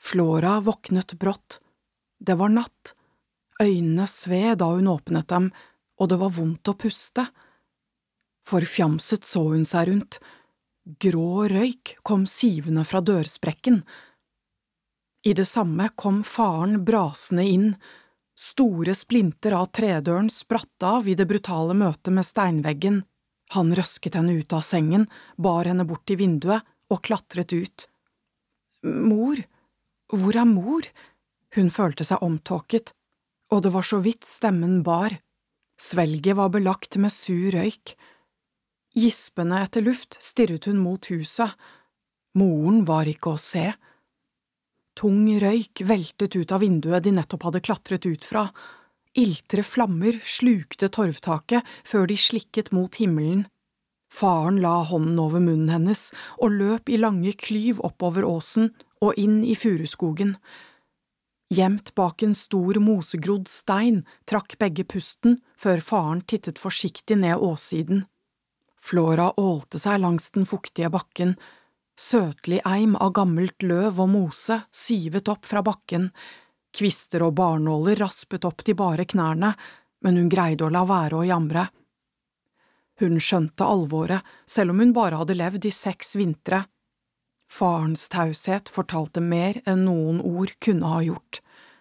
Flora våknet brått. Det var natt. Øynene sved da hun åpnet dem, og det var vondt å puste. Forfjamset så hun seg rundt. Grå røyk kom sivende fra dørsprekken. I det samme kom faren brasende inn. Store splinter av tredøren spratt av i det brutale møtet med steinveggen. Han røsket henne ut av sengen, bar henne bort til vinduet og klatret ut. Mor, hvor er mor? Hun følte seg omtåket, og det var så vidt stemmen bar. Svelget var belagt med sur røyk. Gispende etter luft stirret hun mot huset. Moren var ikke å se. Tung røyk veltet ut av vinduet de nettopp hadde klatret ut fra. Iltre flammer slukte torvtaket før de slikket mot himmelen. Faren la hånden over munnen hennes og løp i lange klyv oppover åsen og inn i furuskogen. Gjemt bak en stor mosegrodd stein trakk begge pusten før faren tittet forsiktig ned åssiden. Flora ålte seg langs den fuktige bakken. Søtlig eim av gammelt løv og mose sivet opp fra bakken. Kvister og barnåler raspet opp de bare knærne, men hun greide å la være å jamre. Hun skjønte alvoret, selv om hun bare hadde levd i 6 vintre. Farens taushet fortalte mer enn noen ord kunne ha gjort.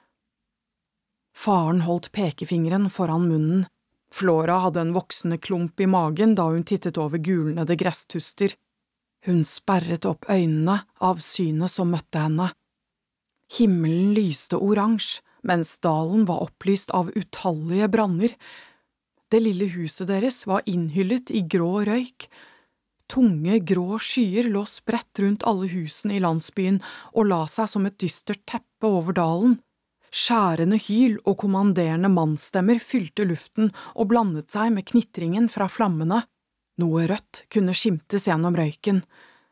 Faren holdt pekefingeren foran munnen. Flora hadde en voksende klump i magen da hun tittet over gulnede gresstuster. Hun sperret opp øynene av synet som møtte henne. Himmelen lyste oransje, mens dalen var opplyst av utallige branner. Det lille huset deres var innhyllet i grå røyk. Tunge, grå skyer lå spredt rundt alle husene i landsbyen og la seg som et dystert teppe over dalen. Skjærende hyl og kommanderende mannsstemmer fylte luften og blandet seg med knitringen fra flammene. Noe rødt kunne skimtes gjennom røyken.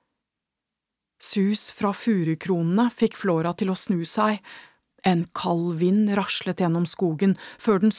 Sus fra furukronene fikk Flora til å snu seg. En kald vind raslet gjennom skogen før den